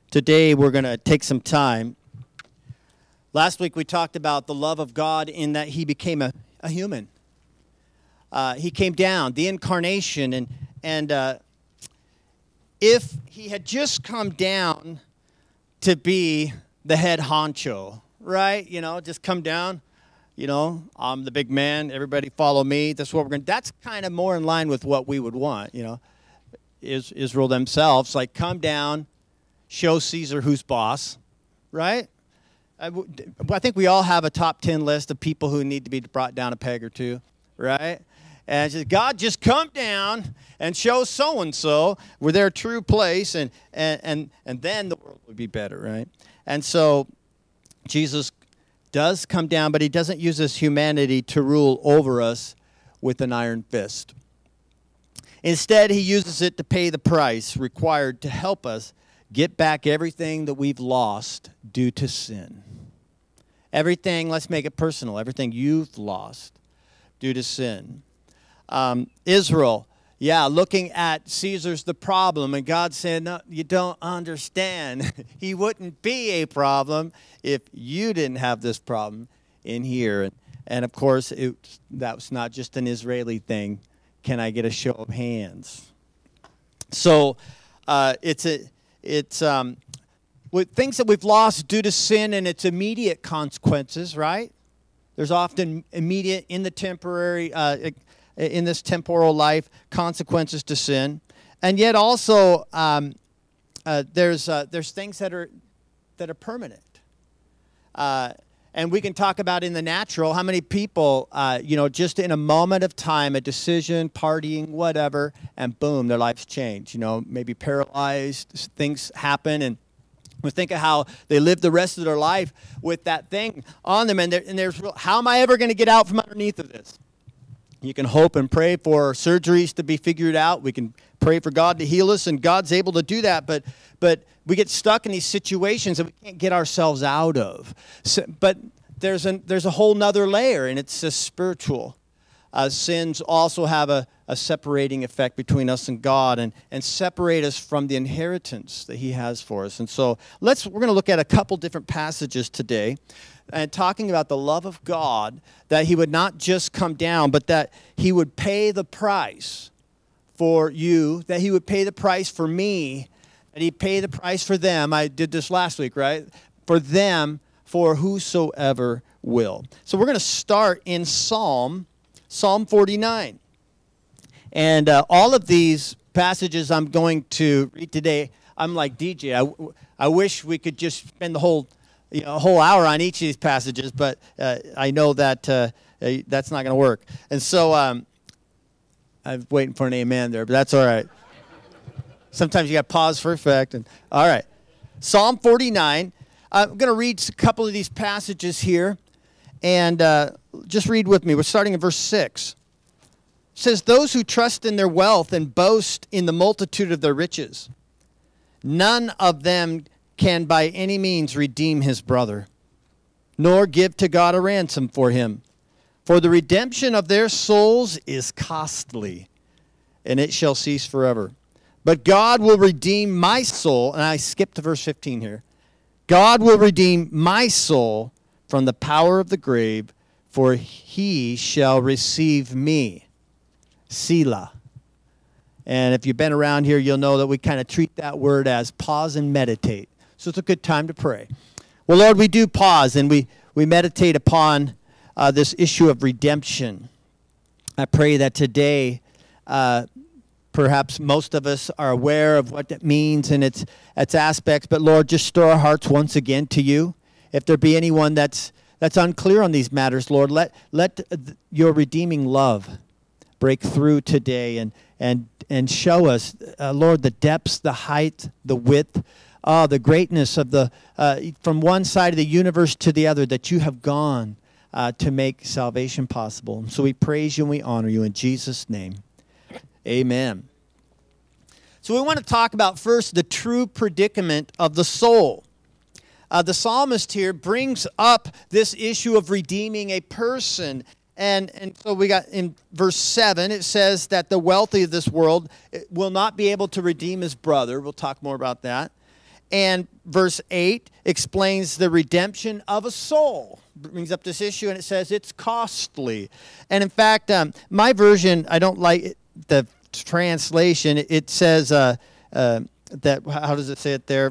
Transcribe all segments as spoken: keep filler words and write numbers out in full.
Today we're going to take some time. Last week we talked about the love of God in that he became a, a human. Uh, he came down, the incarnation, and and uh, if he had just come down to be the head honcho, right? You know, just come down, you know, I'm the big man, everybody follow me, that's what we're going to, that's kind of more in line with what we would want, you know. Is Israel themselves, like come down, show Caesar who's boss, right? I, I think we all have a top ten list of people who need to be brought down a peg or two, right? And just, God, just come down and show so-and-so where their true place, and, and, and, and then the world would be better, right? And so Jesus does come down, but he doesn't use his humanity to rule over us with an iron fist. Instead, he uses it to pay the price required to help us get back everything that we've lost due to sin. Everything, let's make it personal, everything you've lost due to sin. Um, Israel, yeah, looking at Caesar's the problem, and God said, no, you don't understand. He wouldn't be a problem if you didn't have this problem in here. And, and of course, it, that was not just an Israeli thing. Can I get a show of hands? So uh, it's a it's um, with things that we've lost due to sin and its immediate consequences, right? There's often immediate in the temporary, uh, in this temporal life, consequences to sin, and yet also um, uh, there's uh, there's things that are that are permanent. Uh, And we can talk about in the natural, how many people, uh, you know, just in a moment of time, a decision, partying, whatever, and boom, their lives change. You know, maybe paralyzed, things happen, and we think of how they live the rest of their life with that thing on them, and, and there's, how am I ever going to get out from underneath of this? You can hope and pray for surgeries to be figured out. We can pray for God to heal us, and God's able to do that, but but we get stuck in these situations that we can't get ourselves out of. So, but there's a, there's a whole nother layer, and it's a spiritual. Uh, sins also have a, a separating effect between us and God, and, and separate us from the inheritance that he has for us. And so let's we're going to look at a couple different passages today, and talking about the love of God, that he would not just come down, but that he would pay the price for you, that he would pay the price for me, that he'd pay the price for them. I did this last week, right? For them, for whosoever will. So we're going to start in Psalm, Psalm forty-nine. And uh, all of these passages I'm going to read today, I'm like D J. I, I wish we could just spend the whole you know, a whole hour on each of these passages, but uh, I know that uh, uh, that's not going to work. And so um, I'm waiting for an amen there, but that's all right. Sometimes you got to pause for effect. And all right, Psalm forty-nine. I'm going to read a couple of these passages here, and uh, just read with me. We're starting in verse six. It says, "Those who trust in their wealth and boast in the multitude of their riches, none of them can by any means redeem his brother, nor give to God a ransom for him. For the redemption of their souls is costly, and it shall cease forever. But God will redeem my soul," and I skipped to verse fifteen here. "God will redeem my soul from the power of the grave, for he shall receive me." Selah. And if you've been around here, you'll know that we kind of treat that word as pause and meditate. So it's a good time to pray. Well, Lord, we do pause and we, we meditate upon uh, this issue of redemption. I pray that today, uh, perhaps most of us are aware of what that means and its, its aspects. But Lord, just stir our hearts once again to you. If there be anyone that's that's unclear on these matters, Lord, let let your redeeming love break through today and and and show us, uh, Lord, the depths, the height, the width, uh, the greatness of the uh, from one side of the universe to the other, that you have gone uh, to make salvation possible. So we praise you and we honor you in Jesus' name. Amen. So we want to talk about first the true predicament of the soul. Uh, the psalmist here brings up this issue of redeeming a person. And and so we got in verse seven, it says that the wealthy of this world will not be able to redeem his brother. We'll talk more about that. And verse eight explains the redemption of a soul. It brings up this issue, and it says it's costly. And in fact, um, my version, I don't like it, the translation. It says uh, uh, that, how does it say it there?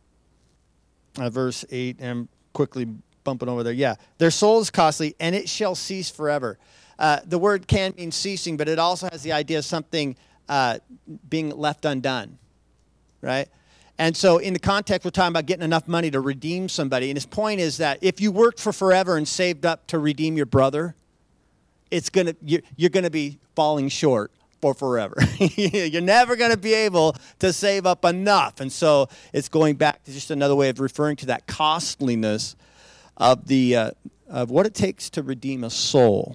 Uh, verse eight, and I'm quickly bumping over there. Yeah, their soul is costly, and it shall cease forever. Uh, the word can mean ceasing, but it also has the idea of something uh, being left undone, right? And so in the context, we're talking about getting enough money to redeem somebody. And his point is that if you worked for forever and saved up to redeem your brother, it's gonna you're, you're going to be falling short for forever. You're never going to be able to save up enough. And so it's going back to just another way of referring to that costliness of the uh, of what it takes to redeem a soul.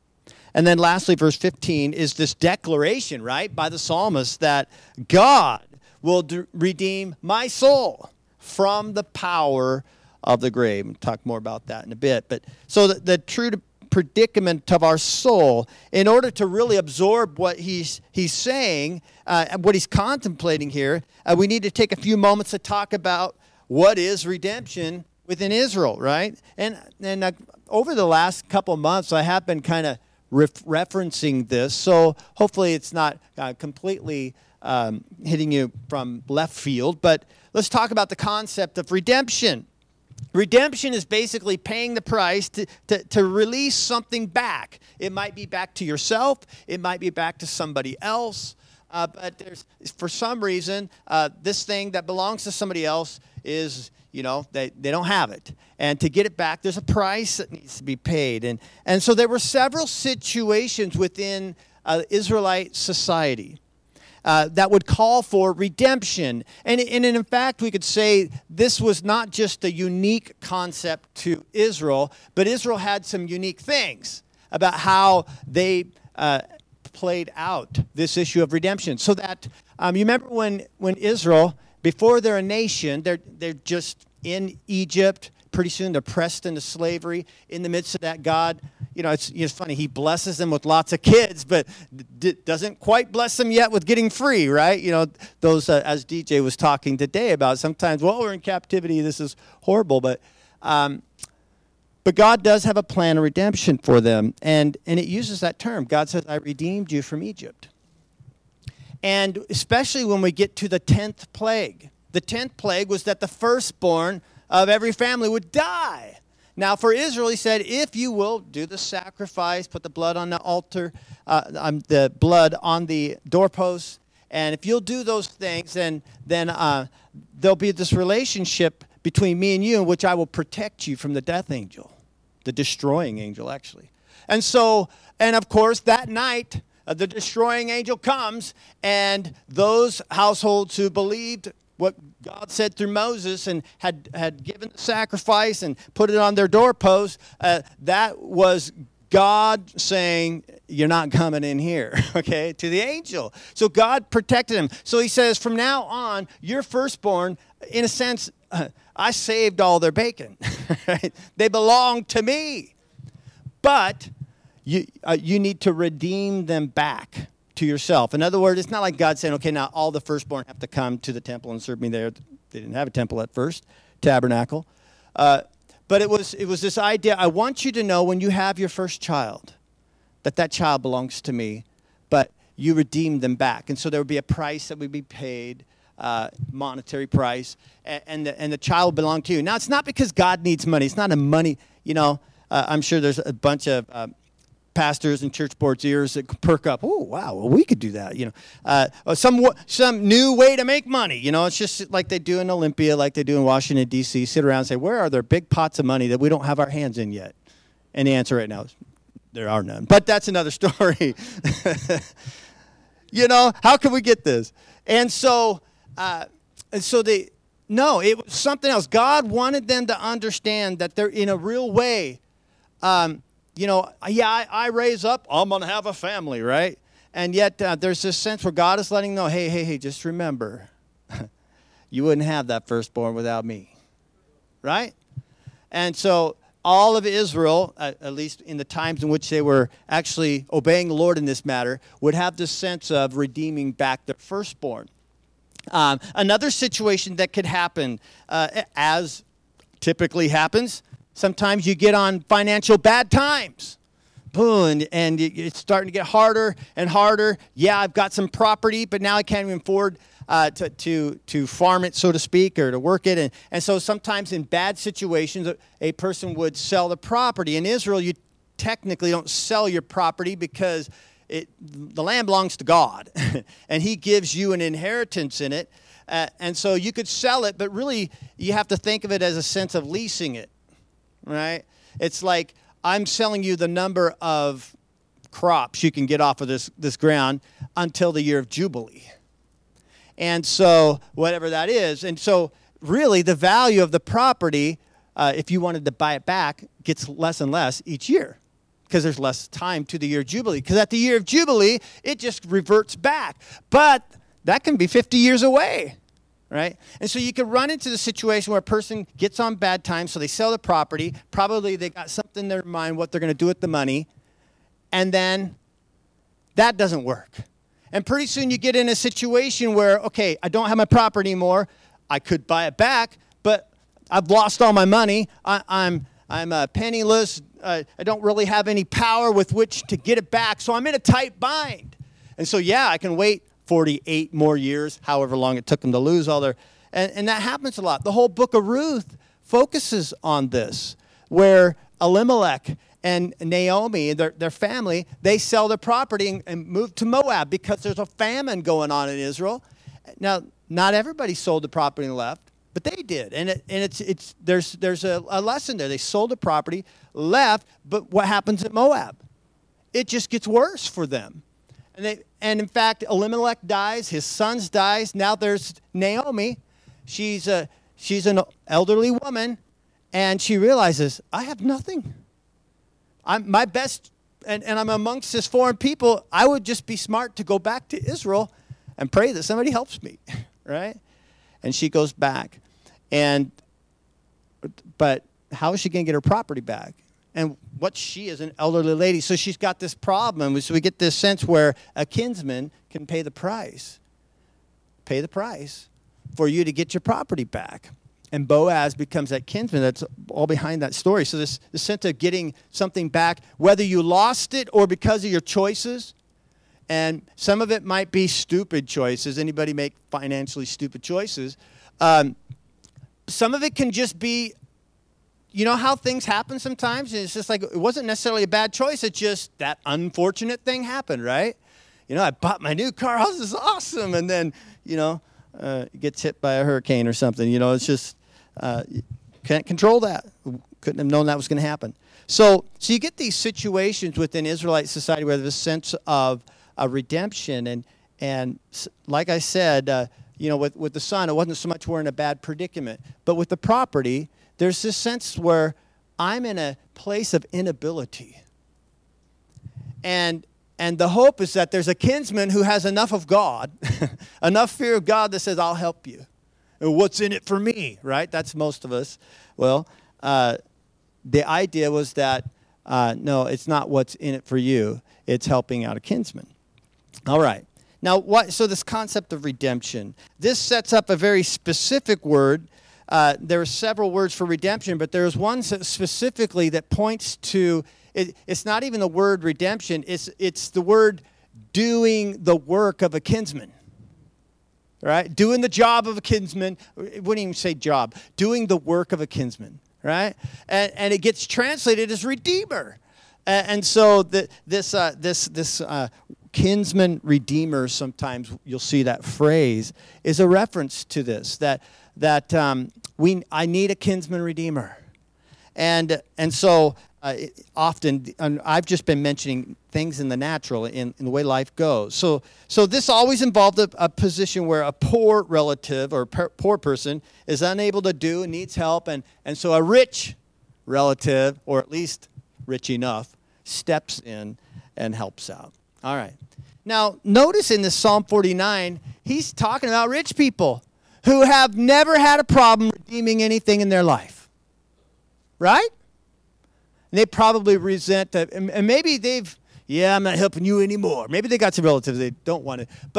And then lastly, verse fifteen is this declaration, right, by the psalmist that God will d- redeem my soul from the power of the grave. We'll talk more about that in a bit. But so the, the true predicament of our soul, in order to really absorb what he's he's saying, uh, what he's contemplating here, uh, we need to take a few moments to talk about what is redemption within Israel, right? And and uh, over the last couple of months, I have been kind of ref- referencing this, so hopefully it's not uh, completely Um, hitting you from left field, but let's talk about the concept of redemption. Redemption is basically paying the price to, to, to release something back. It might be back to yourself. It might be back to somebody else. Uh, but there's, for some reason, uh, this thing that belongs to somebody else is, you know, they, they don't have it. And to get it back, there's a price that needs to be paid. And, and so there were several situations within uh, Israelite society Uh, that would call for redemption. And, and in fact, we could say this was not just a unique concept to Israel, but Israel had some unique things about how they uh, played out this issue of redemption. So that, um, you remember when, when Israel, before they're a nation, they're, they're just in Egypt. Pretty soon they're pressed into slavery. In the midst of that, God, you know, it's, it's funny, he blesses them with lots of kids, but d- doesn't quite bless them yet with getting free, right? You know, those, uh, as D J was talking today about, sometimes, well, we're in captivity, this is horrible, but um, but God does have a plan of redemption for them, and, and it uses that term. God says, I redeemed you from Egypt. And especially when we get to the tenth plague. The tenth plague was that the firstborn of every family would die. Now, for Israel, he said, if you will do the sacrifice, put the blood on the altar, uh, um, the blood on the doorposts, and if you'll do those things, then then uh, there'll be this relationship between me and you in which I will protect you from the death angel, the destroying angel, actually. And so, and of course, that night, uh, the destroying angel comes, and those households who believed what God said through Moses and had, had given the sacrifice and put it on their doorpost, uh, that was God saying, you're not coming in here, okay, to the angel. So God protected him. So he says, from now on, your firstborn, in a sense, uh, I saved all their bacon. Right? They belong to me. But you, uh, you need to redeem them back to yourself. In other words, it's not like God saying, okay, now all the firstborn have to come to the temple and serve me there. They didn't have a temple at first, tabernacle. Uh, but it was it was this idea, I want you to know when you have your first child, that that child belongs to me, but you redeem them back. And so there would be a price that would be paid, uh, monetary price, and, and, the, and the child would belong to you. Now, it's not because God needs money. It's not a money, you know, uh, I'm sure there's a bunch of uh, pastors and church boards' ears that perk up. Oh, wow, well, we could do that, you know. Uh, or some some new way to make money, you know. It's just like they do in Olympia, like they do in Washington, D C Sit around and say, where are there big pots of money that we don't have our hands in yet? And the answer right now is, there are none. But that's another story. You know, how can we get this? And so, uh, and so they, no, it was something else. God wanted them to understand that they're in a real way, um, you know, yeah, I, I raise up, I'm going to have a family, right? And yet uh, there's this sense where God is letting them know, hey, hey, hey, just remember, you wouldn't have that firstborn without me, right? And so all of Israel, uh, at least in the times in which they were actually obeying the Lord in this matter, would have this sense of redeeming back their firstborn. Um, another situation that could happen, uh, as typically happens, sometimes you get on financial bad times. Boom, and, and it's starting to get harder and harder. Yeah, I've got some property, but now I can't even afford uh, to, to, to farm it, so to speak, or to work it. And, and so sometimes in bad situations, a, a person would sell the property. In Israel, you technically don't sell your property because it, the land belongs to God, and he gives you an inheritance in it. Uh, and so you could sell it, but really you have to think of it as a sense of leasing it, right? It's like I'm selling you the number of crops you can get off of this, this ground until the year of Jubilee. And so whatever that is. And so really the value of the property, uh, if you wanted to buy it back, gets less and less each year, because there's less time to the year of Jubilee. Because at the year of Jubilee, it just reverts back. But that can be fifty years away, right? And so you could run into the situation where a person gets on bad times, so they sell the property. Probably they got something in their mind what they're going to do with the money. And then that doesn't work. And pretty soon you get in a situation where, okay, I don't have my property anymore. I could buy it back, but I've lost all my money. I, I'm I'm uh, penniless. Uh, I don't really have any power with which to get it back, so I'm in a tight bind. And so, yeah, I can wait forty-eight more years, however long it took them to lose all their... And, and that happens a lot. The whole book of Ruth focuses on this, where Elimelech and Naomi, their, their family, they sell their property and, and move to Moab because there's a famine going on in Israel. Now, not everybody sold the property and left, but they did. And it, and it's it's there's there's a, a lesson there. They sold the property, left, but what happens in Moab? It just gets worse for them. And they and in fact, Elimelech dies, his sons dies. Now there's Naomi. She's a she's an elderly woman, and she realizes, I have nothing. I'm my best, and, and I'm amongst this foreign people. I would just be smart to go back to Israel and pray that somebody helps me, right? And she goes back. And, but how is she going to get her property back? And what she is an elderly lady. So she's got this problem. So we get this sense where a kinsman can pay the price. Pay the price for you to get your property back. And Boaz becomes that kinsman. That's all behind that story. So this, this sense of getting something back, whether you lost it or because of your choices. And some of it might be stupid choices. Anybody make financially stupid choices? Um, some of it can just be, you know how things happen sometimes? And it's just like, it wasn't necessarily a bad choice. It's just that unfortunate thing happened, right? You know, I bought my new car. Oh, this is awesome. And then, you know, uh, it gets hit by a hurricane or something. You know, it's just, uh, you can't control that. Couldn't have known that was going to happen. So, so you get these situations within Israelite society where there's a sense of a redemption. And, and like I said, uh, you know, with, with the son, it wasn't so much we're in a bad predicament. But with the property, there's this sense where I'm in a place of inability. And and the hope is that there's a kinsman who has enough of God, enough fear of God that says, I'll help you. And what's in it for me, right? That's most of us. Well, uh, the idea was that, uh, no, it's not what's in it for you. It's helping out a kinsman. All right. Now, what? So this concept of redemption, this sets up a very specific word. Uh, there are several words for redemption, but there's one specifically that points to, it, it's not even the word redemption, it's, it's the word doing the work of a kinsman, right? Doing the job of a kinsman, it wouldn't even say job, doing the work of a kinsman, right? And, and it gets translated as redeemer. And, and so the, this, uh, this, this uh, kinsman redeemer, sometimes you'll see that phrase, is a reference to this, that that um, we I need a kinsman redeemer. And and so uh, it, often, and I've just been mentioning things in the natural, in, in the way life goes. So so this always involved a, a position where a poor relative or per, poor person is unable to do and needs help, and, and so a rich relative, or at least rich enough, steps in and helps out. All right. Now, notice in this Psalm forty-nine, he's talking about rich people who have never had a problem redeeming anything in their life. Right? And they probably resent that. And maybe they've, yeah, I'm not helping you anymore. Maybe they got some relatives they don't want to. But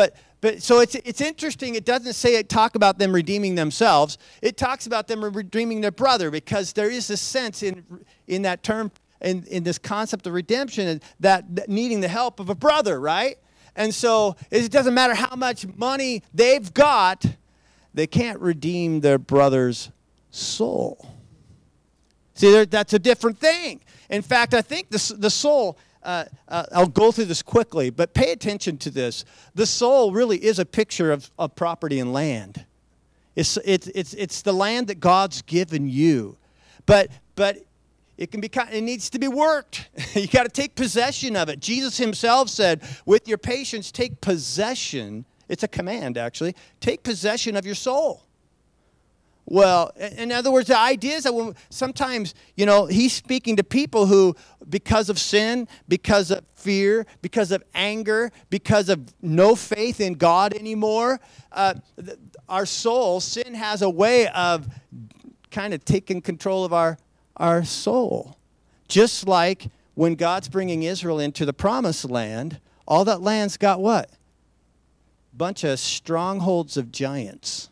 But so it's it's interesting. It doesn't say it talk about them redeeming themselves. It talks about them redeeming their brother, because there is a sense in in that term, in, in this concept of redemption, that, that needing the help of a brother, right? And so it doesn't matter how much money they've got, they can't redeem their brother's soul. See, that's a different thing. In fact, I think the the soul. Uh, uh, I'll go through this quickly, but pay attention to this. The soul really is a picture of, of property and land. It's, it's, it's, it's the land that God's given you. But, but it, can be, it needs to be worked. You got to take possession of it. Jesus himself said, with your patience, take possession. It's a command, actually. Take possession of your soul. Well, in other words, the idea is that when, sometimes, you know, he's speaking to people who, because of sin, because of fear, because of anger, because of no faith in God anymore, uh, our soul, sin has a way of kind of taking control of our, our soul. Just like when God's bringing Israel into the promised land, all that land's got what? Bunch of strongholds of giants.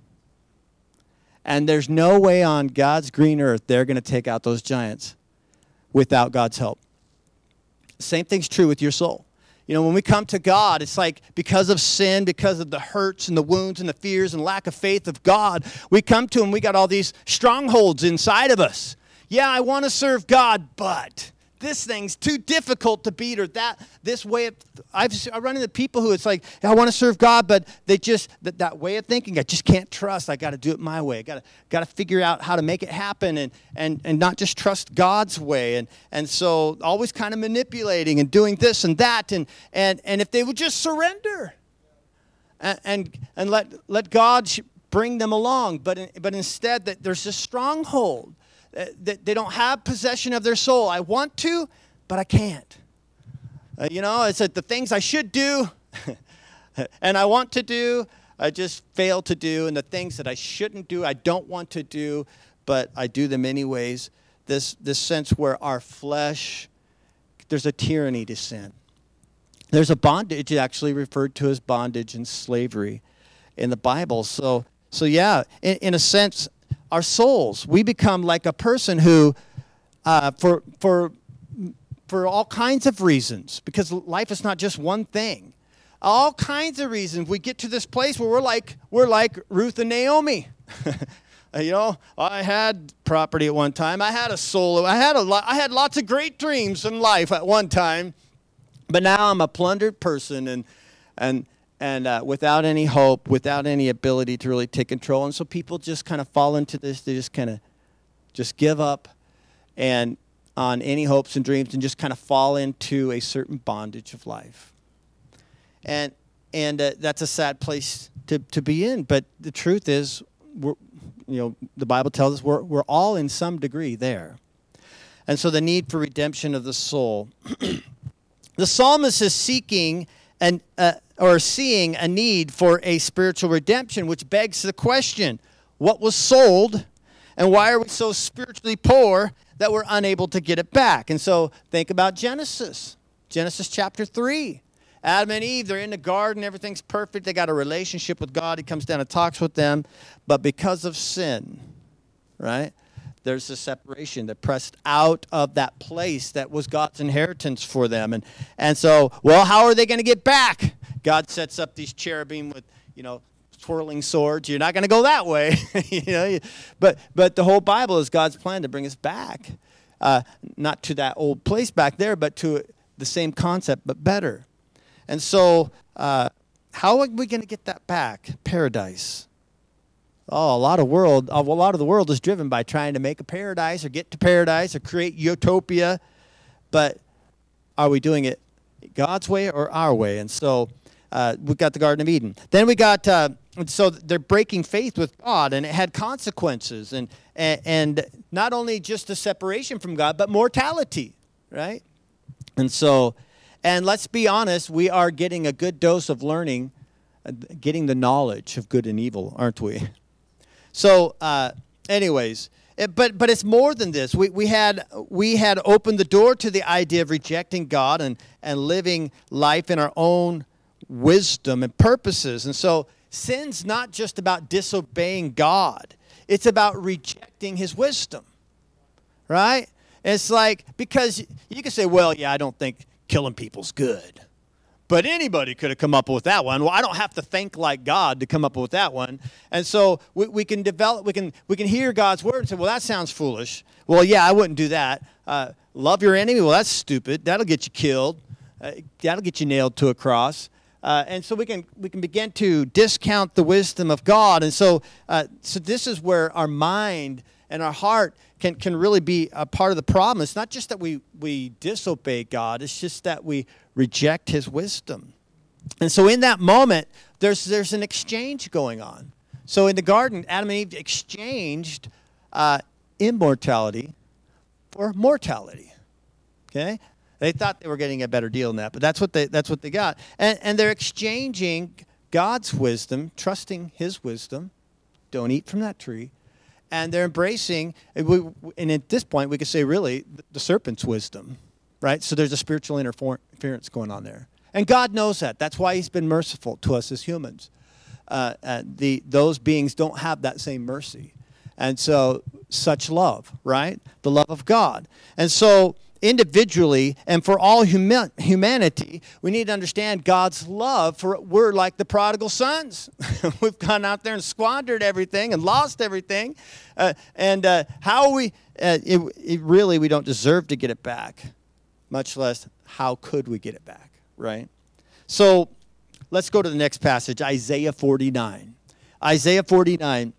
And there's no way on God's green earth they're going to take out those giants without God's help. Same thing's true with your soul. You know, when we come to God, it's like because of sin, because of the hurts and the wounds and the fears and lack of faith of God, we come to Him, we got all these strongholds inside of us. Yeah, I want to serve God, but this thing's too difficult to beat, or that this way of, I've I run into people who it's like, I want to serve God, but they just that, that way of thinking, I just can't trust. I got to do it my way. I got to got to figure out how to make it happen, and and and not just trust God's way, and and so always kind of manipulating and doing this and that, and and and if they would just surrender, and and, and let let God bring them along, but but instead that there's a stronghold. That they don't have possession of their soul. I want to, but I can't. Uh, you know, it's like the things I should do and I want to do, I just fail to do. And the things that I shouldn't do, I don't want to do, but I do them anyways. This, this sense where our flesh, there's a tyranny to sin. There's a bondage actually referred to as bondage and slavery in the Bible. So, so yeah, in, in a sense, our souls, we become like a person who, uh, for for for all kinds of reasons, because life is not just one thing. All kinds of reasons, we get to this place where we're like we're like Ruth and Naomi. You know, I had property at one time. I had a soul. I had a lot. I had lots of great dreams in life at one time, but now I'm a plundered person and and. And uh, without any hope, without any ability to really take control. And so people just kind of fall into this. They just kind of just give up and on any hopes and dreams and just kind of fall into a certain bondage of life. And and uh, that's a sad place to, to be in. But the truth is, we're, you know, the Bible tells us we're, we're all in some degree there. And so the need for redemption of the soul. The psalmist is seeking an uh, or seeing a need for a spiritual redemption, which begs the question, what was sold, and why are we so spiritually poor that we're unable to get it back? And so think about Genesis, Genesis chapter three. Adam and Eve, they're in the garden, everything's perfect, they got a relationship with God, He comes down and talks with them, but because of sin, right, there's a separation. They're pressed out of that place that was God's inheritance for them. And and so, well, how are they going to get back? God sets up these cherubim with, you know, twirling swords. You're not going to go that way. you know, but but the whole Bible is God's plan to bring us back. Uh, not to that old place back there, but to the same concept, but better. And so, uh, how are we going to get that back? Paradise. Oh, a lot of world, a lot of the world is driven by trying to make a paradise or get to paradise or create utopia. But are we doing it God's way or our way? And so uh, we've got the Garden of Eden. Then we got, uh, so they're breaking faith with God, and it had consequences. And, and, and not only just a separation from God, but mortality, right? And so, and let's be honest, we are getting a good dose of learning, uh, getting the knowledge of good and evil, aren't we? So, uh, anyways, it, but but it's more than this. We we had we had opened the door to the idea of rejecting God and, and living life in our own wisdom and purposes. And so sin's not just about disobeying God. It's about rejecting his wisdom, right? It's like, because you can say, well, yeah, I don't think killing people's good. But anybody could have come up with that one. Well, I don't have to think like God to come up with that one. And so we, we can develop, we can we can hear God's word and say, well, that sounds foolish. Well, yeah, I wouldn't do that. Uh, love your enemy. Well, that's stupid. That'll get you killed. Uh, that'll get you nailed to a cross. Uh, and so we can we can begin to discount the wisdom of God. And so uh, so this is where our mind and our heart can, can really be a part of the problem. It's not just that we, we disobey God. It's just that we reject his wisdom. And so in that moment, there's there's an exchange going on. So in the garden, Adam and Eve exchanged uh, immortality for mortality. Okay? They thought they were getting a better deal than that, but that's what they that's what they got. And and they're exchanging God's wisdom, trusting his wisdom. Don't eat from that tree. And they're embracing, and at this point, we could say, really, the serpent's wisdom, right? So there's a spiritual interference going on there. And God knows that. That's why he's been merciful to us as humans. Uh, uh, the those beings don't have that same mercy. And so, such love, right? The love of God. And so, individually and for all huma- humanity, we need to understand God's love. For we're like the prodigal sons. We've gone out there and squandered everything and lost everything. Uh, and uh, how we, uh, it, it really, we don't deserve to get it back, much less how could we get it back, right? So let's go to the next passage, Isaiah forty-nine. Isaiah forty-nine,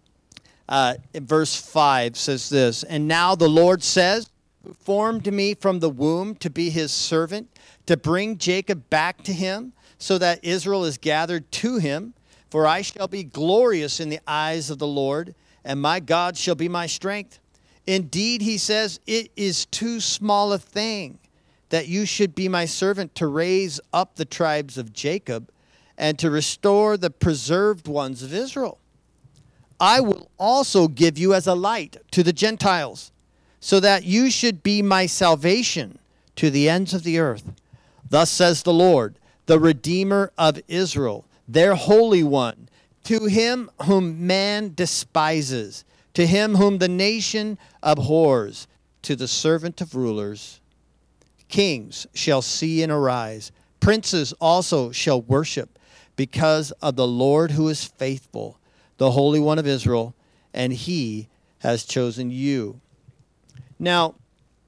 uh, in verse five says this, "And now the Lord says, who formed me from the womb to be his servant, to bring Jacob back to him, so that Israel is gathered to him. For I shall be glorious in the eyes of the Lord, and my God shall be my strength. Indeed," he says, "it is too small a thing that you should be my servant to raise up the tribes of Jacob and to restore the preserved ones of Israel. I will also give you as a light to the Gentiles, so that you should be my salvation to the ends of the earth. Thus says the Lord, the Redeemer of Israel, their Holy One, to him whom man despises, to him whom the nation abhors, to the servant of rulers. Kings shall see and arise. Princes also shall worship, because of the Lord who is faithful, the Holy One of Israel, and he has chosen you." Now,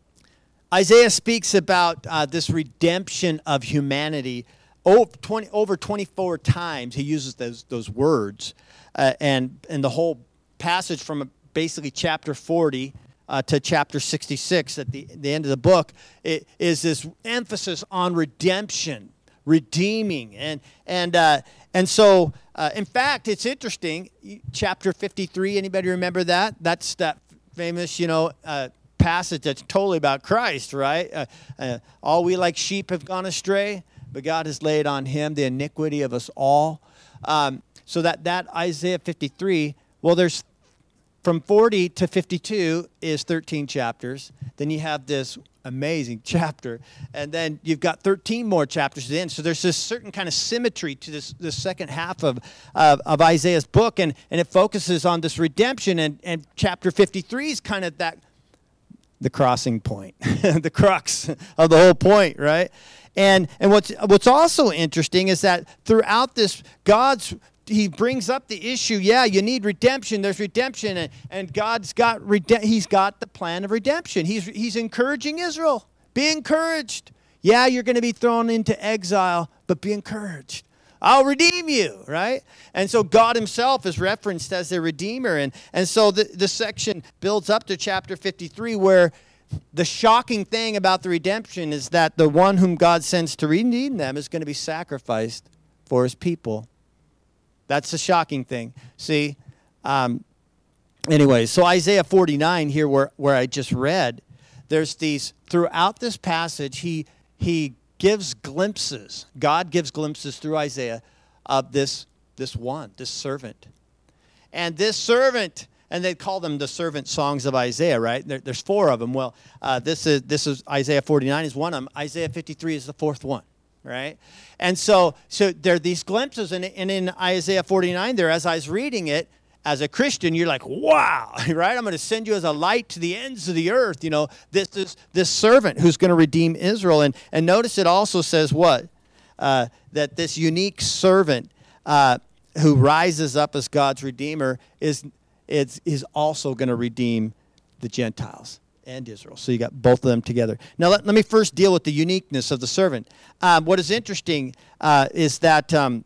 Isaiah speaks about uh, this redemption of humanity over, twenty, over twenty-four times. He uses those those words, uh, and and the whole passage from basically chapter forty uh, to chapter sixty-six at the the end of the book it, is this emphasis on redemption, redeeming, and and uh, and so uh, in fact, it's interesting. Chapter fifty-three. Anybody remember that? That's that famous, you know. Uh, passage that's totally about Christ, right? Uh, uh, all we like sheep have gone astray, but God has laid on him the iniquity of us all. Um, so that, that Isaiah fifty-three, well, there's from forty to fifty-two is thirteen chapters. Then you have this amazing chapter, and then you've got thirteen more chapters at the end. So there's this certain kind of symmetry to this, this second half of, of, of Isaiah's book, and, and it focuses on this redemption, and, and chapter fifty-three is kind of that the crossing point, the crux of the whole point, right? And and what's what's also interesting is that throughout this, God's he brings up the issue. Yeah, you need redemption. There's redemption, and, and God's got rede- He's got the plan of redemption. He's he's encouraging Israel. Be encouraged. Yeah, you're going to be thrown into exile, but be encouraged. I'll redeem you, right? And so God himself is referenced as the Redeemer. And, and so the, the section builds up to chapter fifty-three, where the shocking thing about the redemption is that the one whom God sends to redeem them is going to be sacrificed for his people. That's the shocking thing. See, um, anyway, so Isaiah forty-nine here, where, where I just read, there's these, throughout this passage, he he gives glimpses. God gives glimpses through Isaiah of this, this one, this servant. And this servant, and they call them the servant songs of Isaiah, right? There, there's four of them. Well, uh, this is this is Isaiah forty-nine is one of them. Isaiah fifty-three is the fourth one, right? And so so there are these glimpses, and, and in Isaiah forty-nine there, as I was reading it, as a Christian, you're like, wow, right? I'm going to send you as a light to the ends of the earth. You know, this is this servant who's going to redeem Israel. And, and notice it also says what? Uh, that this unique servant uh, who rises up as God's redeemer is, is, is also going to redeem the Gentiles and Israel. So you got both of them together. Now, let, let me first deal with the uniqueness of the servant. Um, what is interesting uh, is that um,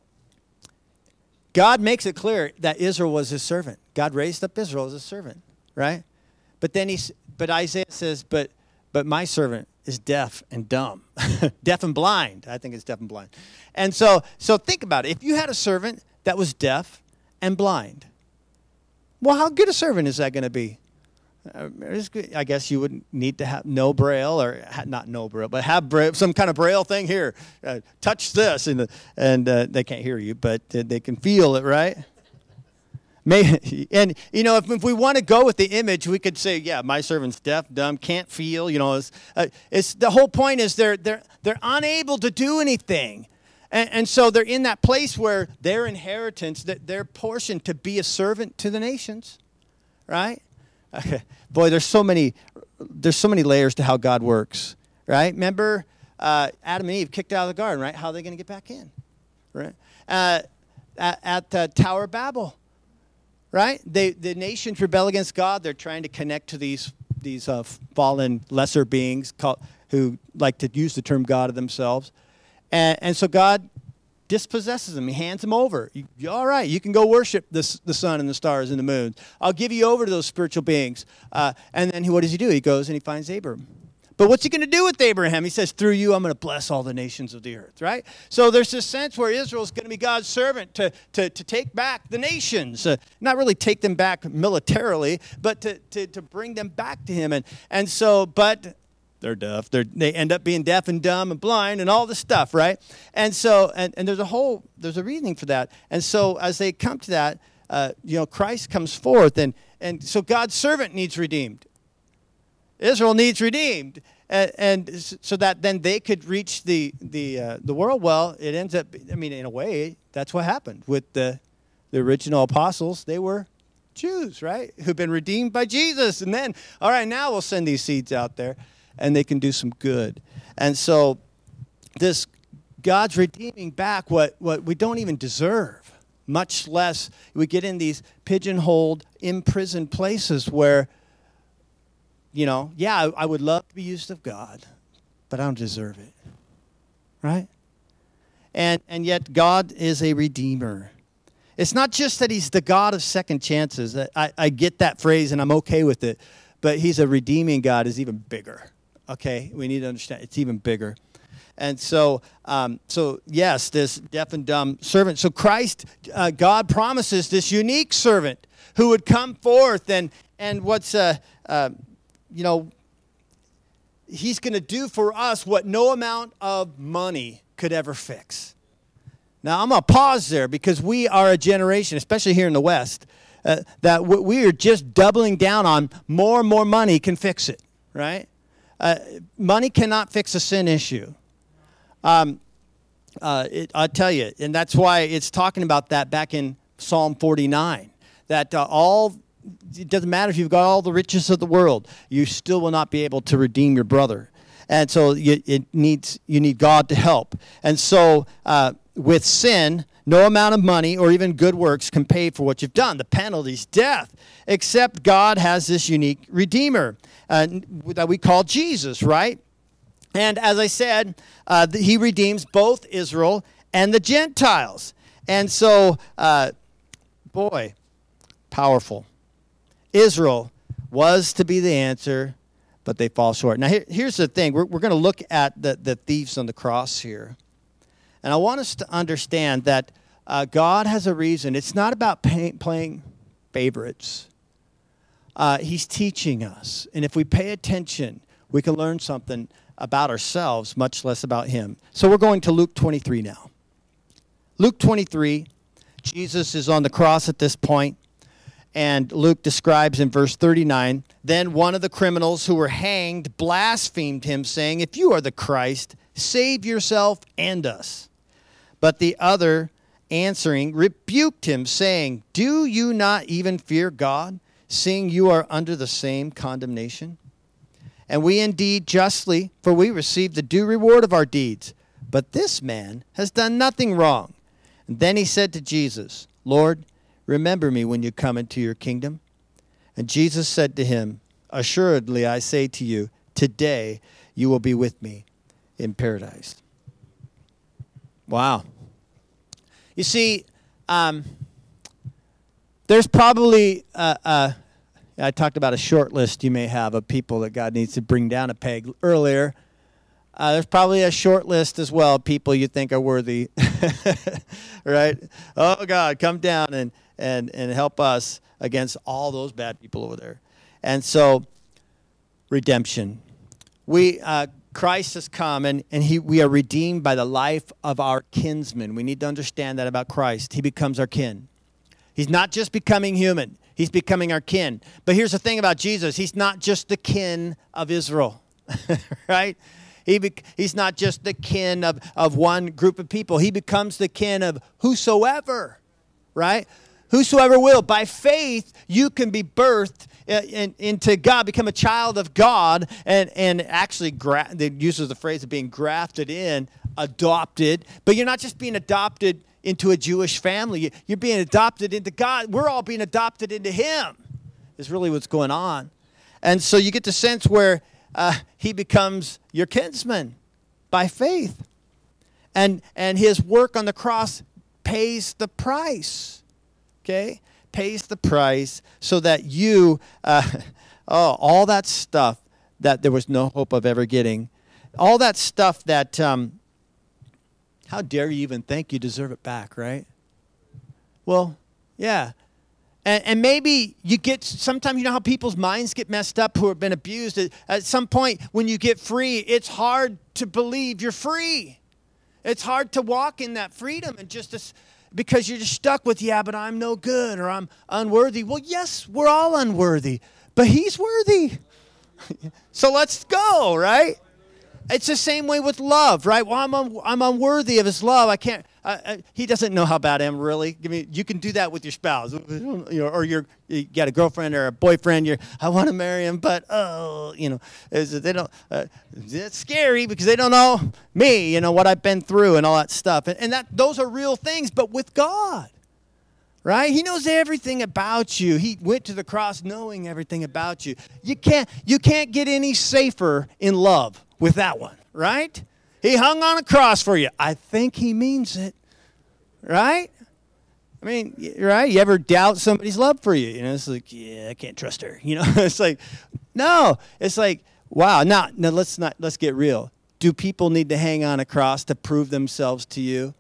God makes it clear that Israel was his servant. God raised up Israel as a servant, right? But then he's, but Isaiah says, but but my servant is deaf and dumb, deaf and blind. I think it's deaf and blind. And so so think about it. If you had a servant that was deaf and blind, well, how good a servant is that going to be? Uh, I guess you would need to have no braille, or ha- not no braille, but have braille, some kind of braille thing here. Uh, touch this, and and uh, they can't hear you, but uh, they can feel it, right? May, and you know, if, if we want to go with the image, we could say, yeah, my servant's deaf, dumb, can't feel. You know, it's, uh, it's the whole point is they're they're they're unable to do anything, and, and so they're in that place where their inheritance, that their portion, to be a servant to the nations, right? Okay. Boy, there's so many, there's so many layers to how God works, right? Remember, uh, Adam and Eve kicked out of the garden, right? How are they going to get back in, right? Uh, at at the Tower of Babel, right? They the nations rebel against God. They're trying to connect to these these uh, fallen lesser beings called, who like to use the term God of themselves, and and so God dispossesses them. He hands them over. You, all right, you can go worship the, the sun and the stars and the moon. I'll give you over to those spiritual beings. Uh, and then he, what does he do? He goes and he finds Abram. But what's he going to do with Abraham? He says, through you, I'm going to bless all the nations of the earth, right? So there's this sense where Israel's going to be God's servant to, to, to take back the nations. Uh, not really take them back militarily, but to, to, to bring them back to him. And, and so, but... They're deaf. They're, they end up being deaf and dumb and blind and all this stuff, right? And so, and, and there's a whole, there's a reasoning for that. And so as they come to that, uh, you know, Christ comes forth, and, and so God's servant needs redeemed. Israel needs redeemed. And, and so that then they could reach the, the, uh, the world. Well, it ends up, I mean, in a way, that's what happened with the, the original apostles. They were Jews, right? Who've been redeemed by Jesus. And then, all right, now we'll send these seeds out there, and they can do some good. And so this God's redeeming back what, what we don't even deserve, much less we get in these pigeonholed, imprisoned places where, you know, yeah, I, I would love to be used of God, but I don't deserve it, right? And and yet God is a redeemer. It's not just that he's the God of second chances. I, I get that phrase, and I'm okay with it, but he's a redeeming God is even bigger. Okay, we need to understand it's even bigger. And so, um, so yes, this deaf and dumb servant. So Christ, uh, God promises this unique servant who would come forth, and and what's, uh, uh, you know, he's going to do for us what no amount of money could ever fix. Now, I'm going to pause there because we are a generation, especially here in the West, uh, that we are just doubling down on more and more money can fix it, right? Uh, money cannot fix a sin issue. Um, uh, it, I'll tell you, and that's why it's talking about that back in Psalm forty-nine, that uh, all, it doesn't matter if you've got all the riches of the world, you still will not be able to redeem your brother. And so you, it needs, you need God to help. And so uh, with sin, no amount of money or even good works can pay for what you've done. The penalty's death, except God has this unique redeemer uh, that we call Jesus, right? And as I said, uh, he redeems both Israel and the Gentiles. And so, uh, boy, powerful. Israel was to be the answer, but they fall short. Now, here, here's the thing. We're, we're going to look at the, the thieves on the cross here. And I want us to understand that uh, God has a reason. It's not about pay, playing favorites. Uh, he's teaching us. And if we pay attention, we can learn something about ourselves, much less about him. So we're going to Luke twenty-three now. Luke twenty-three, Jesus is on the cross at this point, and Luke describes in verse thirty-nine, then one of the criminals who were hanged blasphemed him, saying, if you are the Christ, save yourself and us." But the other answering rebuked him, saying, "Do you not even fear God, seeing you are under the same condemnation? And we indeed justly, for we receive the due reward of our deeds. But this man has done nothing wrong." And then he said to Jesus, "Lord, remember me when you come into your kingdom." And Jesus said to him, "Assuredly, I say to you, today you will be with me in paradise." Wow. You see, um, there's probably, uh, uh, I talked about a short list you may have of people that God needs to bring down a peg earlier. Uh, there's probably a short list as well of people you think are worthy, right? Oh, God, come down and, and, and help us against all those bad people over there. And so, redemption. We uh, Christ has come, and, and he, we are redeemed by the life of our kinsman. We need to understand that about Christ. He becomes our kin. He's not just becoming human. He's becoming our kin. But here's the thing about Jesus. He's not just the kin of Israel, right? He be, he's not just the kin of, of one group of people. He becomes the kin of whosoever, right? Whosoever will. By faith, you can be birthed in, into God, become a child of God, and, and actually, gra- it uses the phrase of being grafted in, adopted. But you're not just being adopted into a Jewish family. You're being adopted into God. We're all being adopted into Him, is really what's going on. And so you get the sense where uh, He becomes your kinsman by faith. And, and His work on the cross pays the price. Okay, pays the price so that you, uh, oh, all that stuff that there was no hope of ever getting, all that stuff that, um, how dare you even think you deserve it back, right? Well, yeah. And, and maybe you get, sometimes you know how people's minds get messed up who have been abused. At, at some point when you get free, it's hard to believe you're free. It's hard to walk in that freedom and just this, because you're just stuck with, yeah, but I'm no good or I'm unworthy. Well, yes, we're all unworthy, but He's worthy. So let's go, right? It's the same way with love, right? Well, I'm un- I'm unworthy of His love. I can't. Uh, uh, he doesn't know how bad I am, really. I mean, you can do that with your spouse, you know, or you're, you got a girlfriend or a boyfriend. You're, I want to marry him, but oh, you know, is they don't. Uh, it's scary because they don't know me, you know, what I've been through and all that stuff. And, and that those are real things, but with God, right? He knows everything about you. He went to the cross knowing everything about you. You can't you can't get any safer in love with that one, right? He hung on a cross for you. I think He means it, right? I mean, right? You ever doubt somebody's love for you? You know, it's like, yeah, I can't trust her. You know, it's like, no, it's like, wow. Now, now let's not let's get real. Do people need to hang on a cross to prove themselves to you?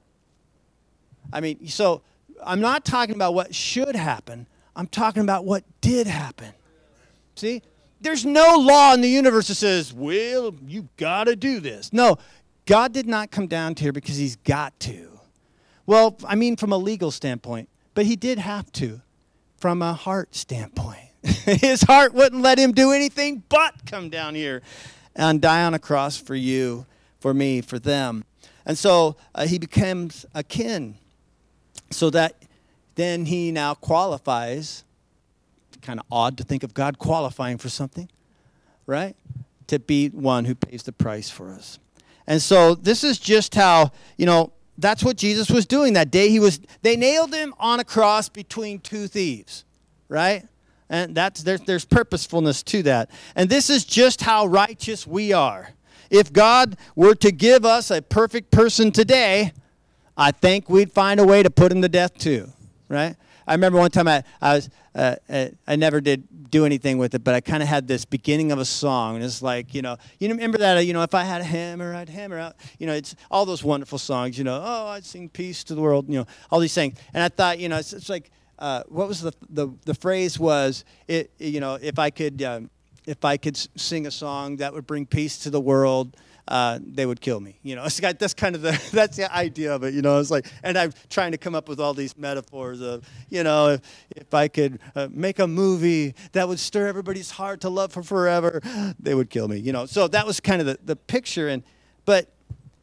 I mean, so I'm not talking about what should happen. I'm talking about what did happen. See? There's no law in the universe that says, well, you got to do this. No, God did not come down here because He's got to. Well, I mean from a legal standpoint, but He did have to from a heart standpoint. His heart wouldn't let Him do anything but come down here and die on a cross for you, for me, for them. And so uh, He becomes a kin so that then He now qualifies. Kind of odd to think of God qualifying for something, right? To be one who pays the price for us. And so this is just how, you know, that's what Jesus was doing that day. He was, they nailed Him on a cross between two thieves, right? And that's there's there's purposefulness to that. And this is just how righteous we are. If God were to give us a perfect person today, I think we'd find a way to put him to death too, right? I remember one time I, I was uh, uh, I never did do anything with it, but I kind of had this beginning of a song, and it's like, you know, you remember that, uh, you know, if I had a hammer, I'd hammer out, you know, it's all those wonderful songs, you know, oh, I'd sing peace to the world, you know, all these things, and I thought, you know, it's, it's like, uh, what was the, the the phrase was, it, you know, if I could um, if I could sing a song that would bring peace to the world, Uh, they would kill me, you know. It's got that's kind of the that's the idea of it, you know. It's like, and I'm trying to come up with all these metaphors of, you know, if if I could uh, make a movie that would stir everybody's heart to love for forever, they would kill me, you know. So that was kind of the, the picture, and but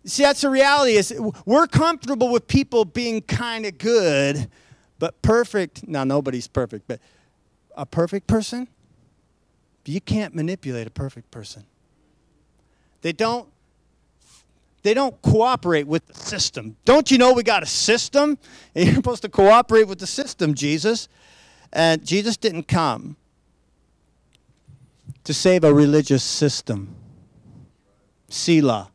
See, that's the reality is we're comfortable with people being kind of good, but perfect. Now, nobody's perfect, but a perfect person, you can't manipulate a perfect person. They don't, they don't cooperate with the system. Don't you know we got a system? And you're supposed to cooperate with the system, Jesus. And Jesus didn't come to save a religious system. Selah.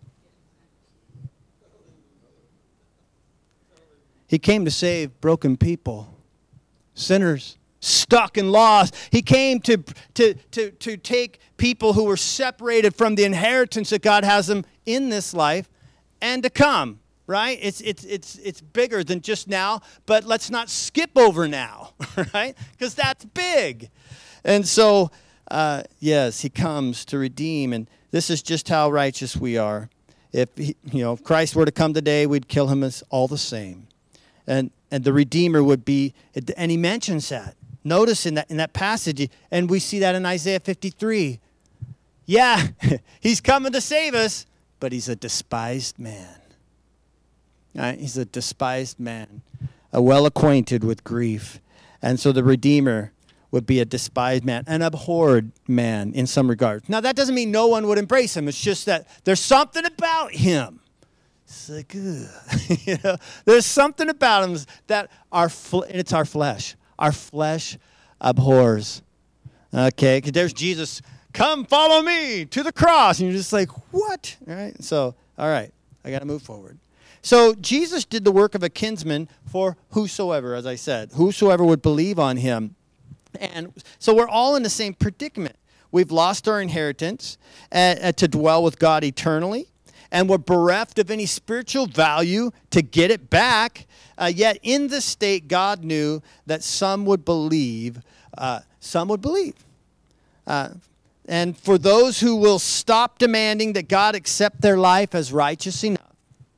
He came to save broken people, sinners, stuck and lost. He came to, to, to, to take people who were separated from the inheritance that God has them in this life and to come, right? It's, it's, it's, it's bigger than just now, but let's not skip over now, right? Because that's big. And so, uh, yes, he comes to redeem, and this is just how righteous we are. If, he, you know, if Christ were to come today, we'd kill him as all the same. And and the Redeemer would be, and he mentions that. Notice in that in that passage, and we see that in Isaiah fifty-three. Yeah, he's coming to save us, but he's a despised man. Right? He's a despised man, a well acquainted with grief. And so the Redeemer would be a despised man, an abhorred man in some regards. Now, that doesn't mean no one would embrace him. It's just that there's something about him. It's like, ugh. You know, there's something about him that our fl- it's our flesh. Our flesh abhors. Okay, because there's Jesus, come follow me to the cross. And you're just like, what? All right, so, all right, I got to move forward. So Jesus did the work of a kinsman for whosoever, as I said, whosoever would believe on him. And so we're all in the same predicament. We've lost our inheritance uh, uh, to dwell with God eternally. And we're bereft of any spiritual value to get it back. Uh, yet in this state, God knew that some would believe. Uh, some would believe. Uh, and for those who will stop demanding that God accept their life as righteous enough,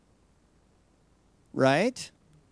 right?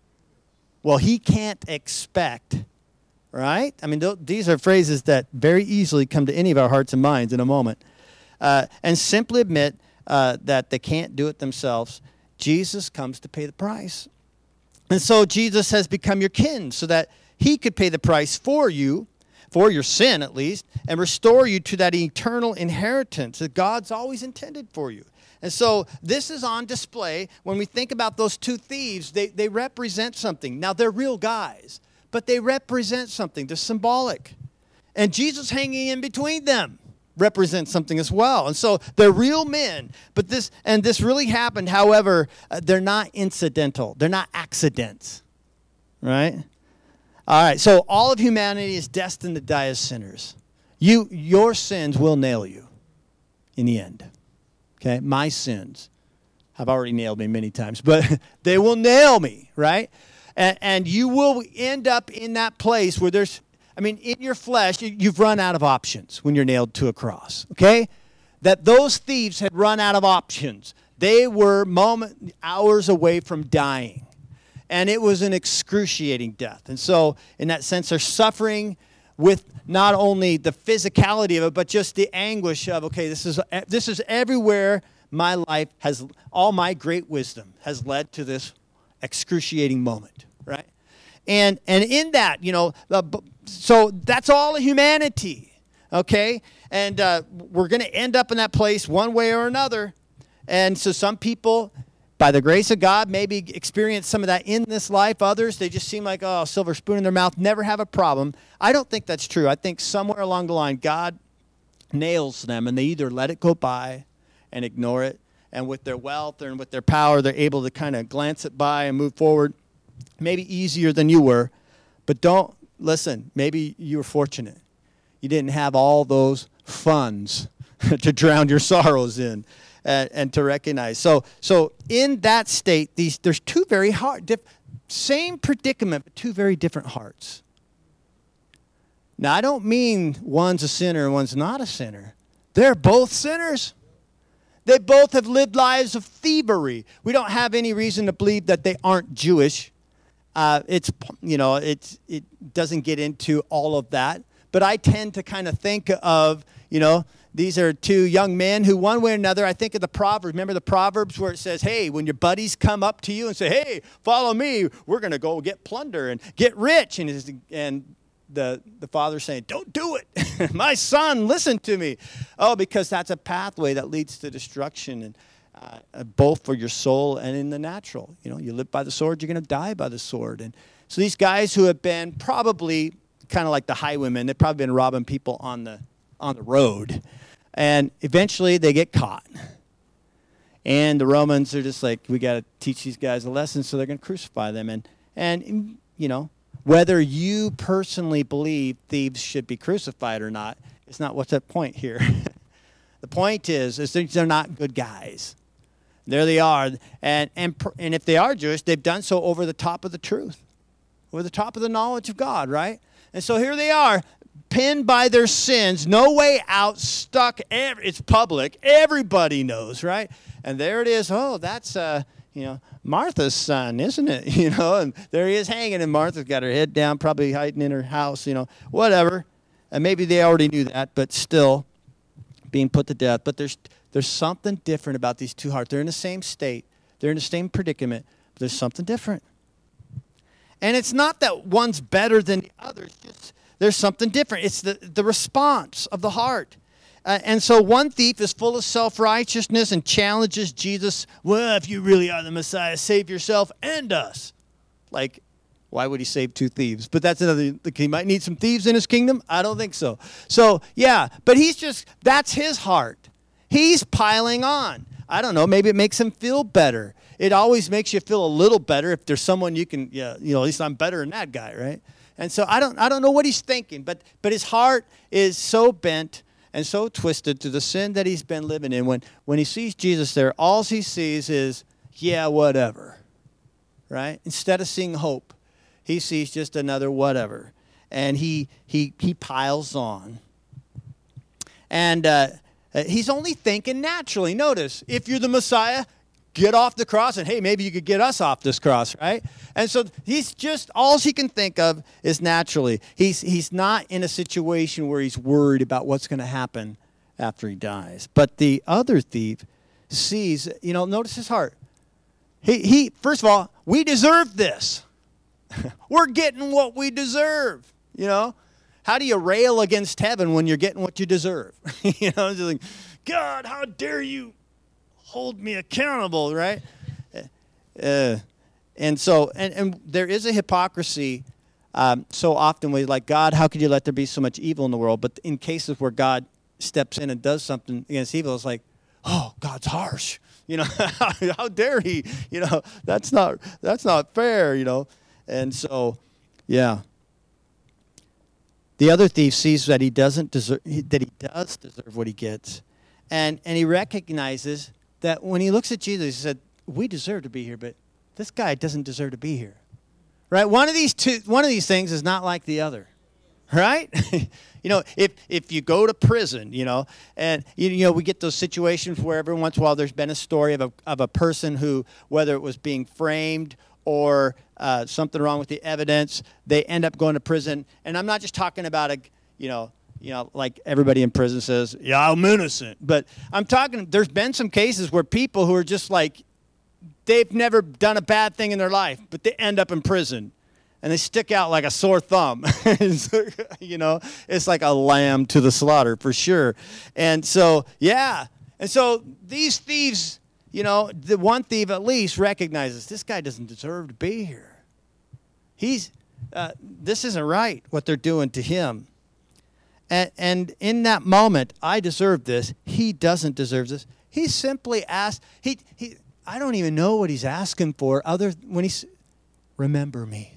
Well, he can't expect, right? I mean, th- these are phrases that very easily come to any of our hearts and minds in a moment. Uh, and simply admit Uh, that they can't do it themselves. Jesus comes to pay the price. And so Jesus has become your kin so that he could pay the price for you, for your sin at least, and restore you to that eternal inheritance that God's always intended for you. And so this is on display. When we think about those two thieves, they, they represent something. Now, they're real guys, but they represent something. They're symbolic. And Jesus hanging in between them represents something as well. And so they're real men, but this and this really happened. However, uh, they're not incidental. They're not accidents, right? All right, so all of humanity is destined to die as sinners. You, your sins will nail you in the end, okay? My sins have already nailed me many times, but they will nail me, right? And, and you will end up in that place where there's I mean, in your flesh, you've run out of options when you're nailed to a cross, okay? That those thieves had run out of options. They were moment, hours away from dying. And it was an excruciating death. And so, in that sense, they're suffering with not only the physicality of it, but just the anguish of, okay, this is this is everywhere my life has, all my great wisdom has led to this excruciating moment, right? And and in that, you know, the, so that's all of humanity, okay? And uh, we're going to end up in that place one way or another. And so some people, by the grace of God, maybe experience some of that in this life. Others, they just seem like, oh, silver spoon in their mouth, never have a problem. I don't think that's true. I think somewhere along the line, God nails them, and they either let it go by and ignore it, and with their wealth and with their power, they're able to kind of glance it by and move forward. Maybe easier than you were, but don't, listen, maybe you were fortunate. You didn't have all those funds to drown your sorrows in and, and to recognize. So so in that state, these there's two very hard, diff, same predicament, but two very different hearts. Now, I don't mean one's a sinner and one's not a sinner. They're both sinners. They both have lived lives of thievery. We don't have any reason to believe that they aren't Jewish. Uh, it's, you know, it's, it doesn't get into all of that. But I tend to kind of think of, you know, these are two young men who, one way or another, I think of the Proverbs. Remember the Proverbs where it says, hey, when your buddies come up to you and say, hey, follow me, we're going to go get plunder and get rich. And, his, and the, the father saying, don't do it. My son, listen to me. Oh, because that's a pathway that leads to destruction, and uh, both for your soul and in the natural. You know, you live by the sword, you're going to die by the sword. And so these guys who have been probably kind of like the highwaymen, they've probably been robbing people on the on the road. And eventually they get caught. And the Romans are just like, we got to teach these guys a lesson, so they're going to crucify them. And, and, you know, whether you personally believe thieves should be crucified or not, it's not what's at point here. The point is, is they're not good guys. There they are. And, and, and if they are Jewish, they've done so over the top of the truth, over the top of the knowledge of God, right? And so here they are, pinned by their sins, no way out, stuck. Every, it's public. Everybody knows, right? And there it is. Oh, that's, uh, you know, Martha's son, isn't it? You know, and there he is hanging, and Martha's got her head down, probably hiding in her house, you know, whatever. And maybe they already knew that, but still being put to death. But there's there's something different about these two hearts. They're in the same state. They're in the same predicament, but there's something different. And it's not that one's better than the other. It's just there's something different. It's the, the response of the heart. Uh, and so one thief is full of self-righteousness and challenges Jesus, well, if you really are the Messiah, save yourself and us. Like, why would he save two thieves? But that's another, he might need some thieves in his kingdom? I don't think so. So, yeah, but he's just, that's his heart. He's piling on. I don't know, maybe it makes him feel better. It always makes you feel a little better if there's someone you can, yeah, you know, at least I'm better than that guy, right? And so I don't I don't know what he's thinking, but but his heart is so bent and so twisted to the sin that he's been living in. When when he sees Jesus there, all he sees is, yeah, whatever, right? Instead of seeing hope, he sees just another whatever. And he he he piles on. And uh, he's only thinking naturally. Notice, if you're the Messiah, get off the cross, and hey, maybe you could get us off this cross, right? And so he's just, all he can think of is naturally. He's he's not in a situation where he's worried about what's going to happen after he dies. But the other thief sees, you know, notice his heart. He, he first of all, we deserve this. We're getting what we deserve, you know? How do you rail against heaven when you're getting what you deserve? You know, it's like, God, how dare you hold me accountable, right? Uh, and so, and, and there is a hypocrisy um, so often we like, God, how could you let there be so much evil in the world? But in cases where God steps in and does something against evil, it's like, oh, God's harsh. You know, how dare he? You know, that's not that's not fair, you know. And so, yeah. The other thief sees that he doesn't deserve, that he does deserve what he gets. And and he recognizes that when he looks at Jesus, he said, we deserve to be here, but this guy doesn't deserve to be here. Right? One of these two, one of these things is not like the other. Right? You know, if if you go to prison, you know, and you, you know, we get those situations where every once in a while there's been a story of a of a person who, whether it was being framed or uh, something wrong with the evidence, they end up going to prison. And I'm not just talking about a, you know, you know, like everybody in prison says, yeah, I'm innocent. But I'm talking, there's been some cases where people who are just like, they've never done a bad thing in their life, but they end up in prison. And they stick out like a sore thumb. You know, it's like a lamb to the slaughter for sure. And so, yeah. And so these thieves, you know, the one thief at least recognizes this guy doesn't deserve to be here. He's, uh, this isn't right what they're doing to him. And, and in that moment, I deserve this. He doesn't deserve this. He simply asked, he, he, I don't even know what he's asking for other when he's, remember me.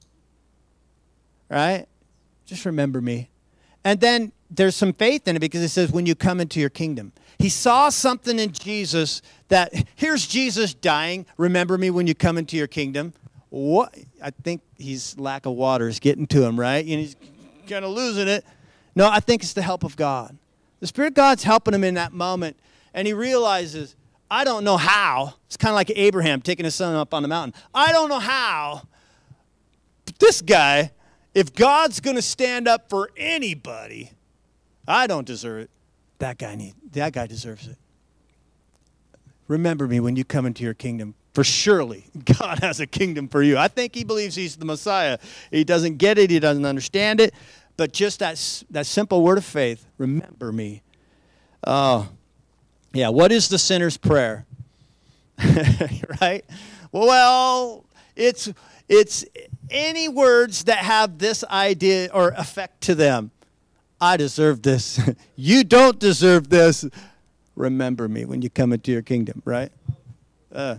Right? Just remember me. And then there's some faith in it because it says, when you come into your kingdom. He saw something in Jesus that, here's Jesus dying. Remember me when you come into your kingdom. What? I think his lack of water is getting to him, right? And he's kind of losing it. No, I think it's the help of God. The Spirit of God's helping him in that moment. And he realizes, I don't know how. It's kind of like Abraham taking his son up on the mountain. I don't know how. But this guy, if God's going to stand up for anybody, I don't deserve it. that guy need, that guy deserves it. Remember me when you come into your kingdom. For surely God has a kingdom for you. I think he believes he's the Messiah. He doesn't get it. He doesn't understand it. But just that, that simple word of faith, remember me. Oh, yeah. What is the sinner's prayer? Right? Well, it's it's any words that have this idea or effect to them. I deserve this. You don't deserve this. Remember me when you come into your kingdom, right? Uh,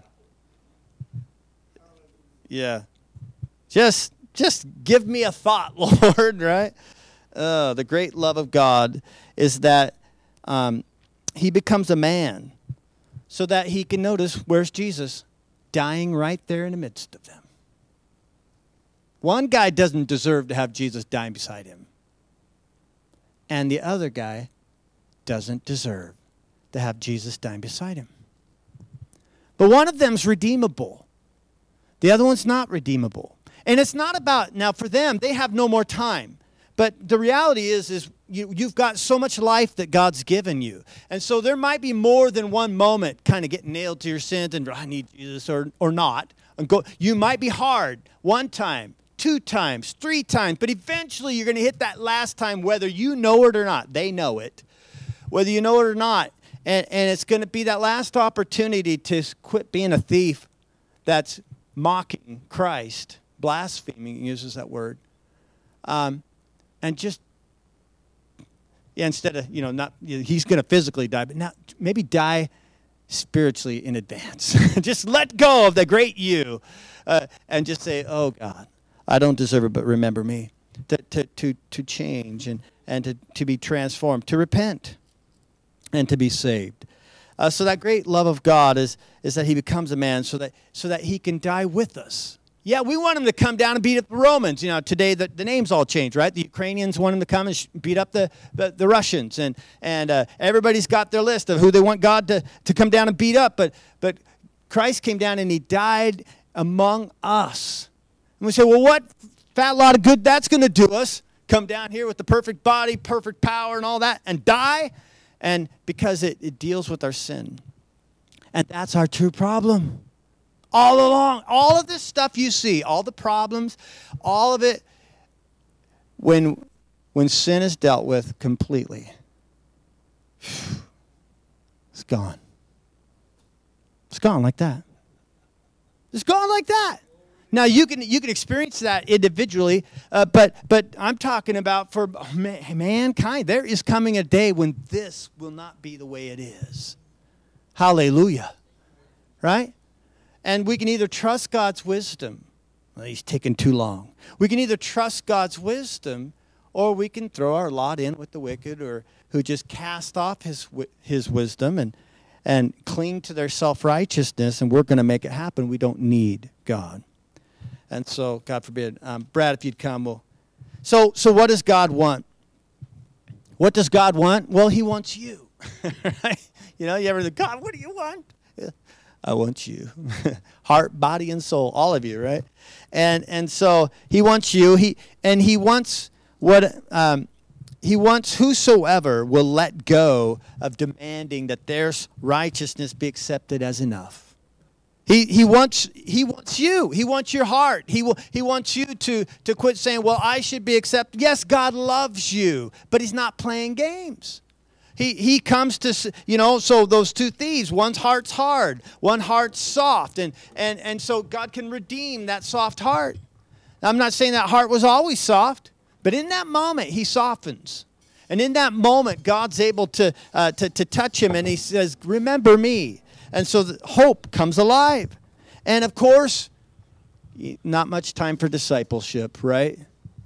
yeah. Just just give me a thought, Lord, right? Uh, the great love of God is that um, he becomes a man so that he can notice, where's Jesus? Dying right there in the midst of them. One guy doesn't deserve to have Jesus dying beside him. And the other guy doesn't deserve to have Jesus dying beside him. But one of them's redeemable. The other one's not redeemable. And it's not about, now for them, they have no more time. But the reality is, is you, you've got so much life that God's given you. And so there might be more than one moment kind of getting nailed to your sins and I need Jesus or, or not. And go, you might be hard one time, two times, three times, but eventually you're going to hit that last time whether you know it or not. They know it. Whether you know it or not. And, and it's going to be that last opportunity to quit being a thief that's mocking Christ, blaspheming, he uses that word. Um, and just, yeah, instead of, you know, not, you know, he's going to physically die, but now maybe die spiritually in advance. Just let go of the great you uh, and just say, oh, God, I don't deserve it, but remember me. To, to, to, to change and, and to, to be transformed, to repent and to be saved. Uh, so that great love of God is, is that he becomes a man so that, so that he can die with us. Yeah, we want him to come down and beat up the Romans. You know, today the, the names all changed, right? The Ukrainians want him to come and sh- beat up the, the, the Russians. And, and uh, everybody's got their list of who they want God to, to come down and beat up. But, but Christ came down and he died among us. And we say, well, what fat lot of good that's going to do us? Come down here with the perfect body, perfect power and all that and die? And because it, it deals with our sin. And that's our true problem. All along, all of this stuff you see, all the problems, all of it, when, when sin is dealt with completely, it's gone. It's gone like that. It's gone like that. Now, you can you can experience that individually, uh, but but I'm talking about for mankind. There is coming a day when this will not be the way it is. Hallelujah. Right? And we can either trust God's wisdom. Well, he's taking too long. We can either trust God's wisdom, or we can throw our lot in with the wicked, or who just cast off his his wisdom and and cling to their self-righteousness, and we're going to make it happen. We don't need God. And so, God forbid, um, Brad, if you'd come, we'll. So, so what does God want? What does God want? Well, he wants you. Right? You know, you ever think, God, what do you want? Yeah, I want you. Heart, body, and soul, all of you, right? And and so he wants you. He and he wants what um, he wants whosoever will let go of demanding that their righteousness be accepted as enough. He he wants he wants you. He wants your heart. He will he wants you to to quit saying, "Well, I should be accepted." Yes, God loves you, but he's not playing games. He he comes to, you know, so those two thieves, one's heart's hard, one heart's soft, and and and so God can redeem that soft heart. I'm not saying that heart was always soft, but in that moment he softens. And in that moment God's able to uh, to to touch him, and he says, "Remember me." And so the hope comes alive. And of course, not much time for discipleship, right?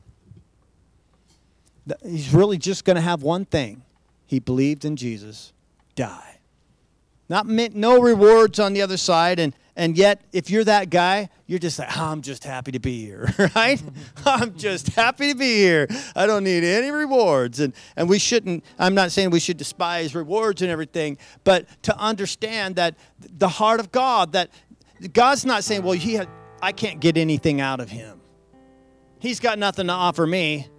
He's really just going to have one thing. He believed in Jesus, die. Not no rewards on the other side. And, and yet, if you're that guy, you're just like, oh, I'm just happy to be here, right? I'm just happy to be here. I don't need any rewards. And and we shouldn't, I'm not saying we should despise rewards and everything, but to understand that the heart of God, that God's not saying, well, he had, I can't get anything out of him. He's got nothing to offer me.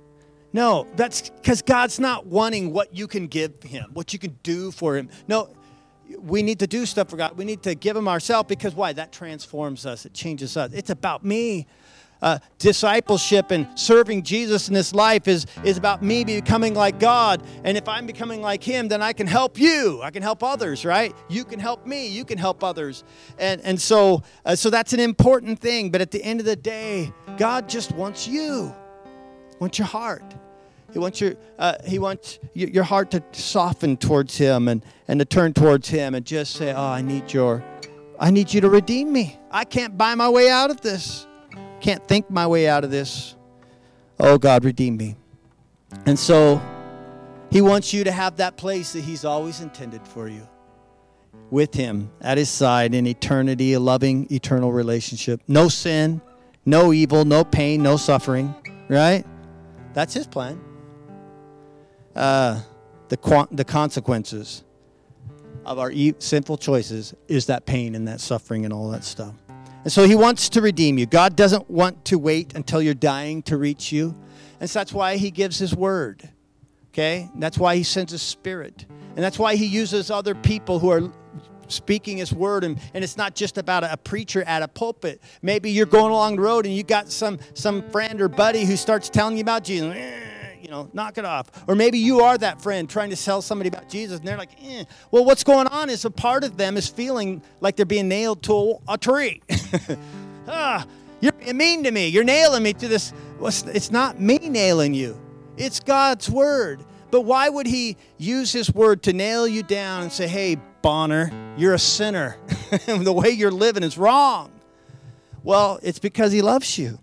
No, that's because God's not wanting what you can give him, what you can do for him. No, we need to do stuff for God. We need to give him ourselves because why? That transforms us. It changes us. It's about me. Uh, discipleship and serving Jesus in this life is, is about me becoming like God. And if I'm becoming like him, then I can help you. I can help others, right? You can help me. You can help others. And and so uh, so that's an important thing. But at the end of the day, God just wants you. Wants your heart. He wants your uh, he wants your, your heart to soften towards him and, and to turn towards him and just say, oh, I need your, I need you to redeem me. I can't buy my way out of this. Can't think my way out of this. Oh, God, redeem me. And so he wants you to have that place that he's always intended for you. With him at his side in eternity, a loving, eternal relationship. No sin, no evil, no pain, no suffering. Right? That's his plan. Uh, the, qu- the consequences of our e- sinful choices is that pain and that suffering and all that stuff. And so he wants to redeem you. God doesn't want to wait until you're dying to reach you. And so that's why he gives his word. Okay? And that's why he sends his spirit. And that's why he uses other people who are speaking his word. And, and it's not just about a, a preacher at a pulpit. Maybe you're going along the road and you got some, some friend or buddy who starts telling you about Jesus. You know, knock it off. Or maybe you are that friend trying to tell somebody about Jesus, and they're like, eh. Well, what's going on is a part of them is feeling like they're being nailed to a, a tree. ah, you're being mean to me. You're nailing me to this. Well, it's not me nailing you. It's God's word. But why would he use his word to nail you down and say, hey, Bonner, you're a sinner. The way you're living is wrong. Well, it's because he loves you.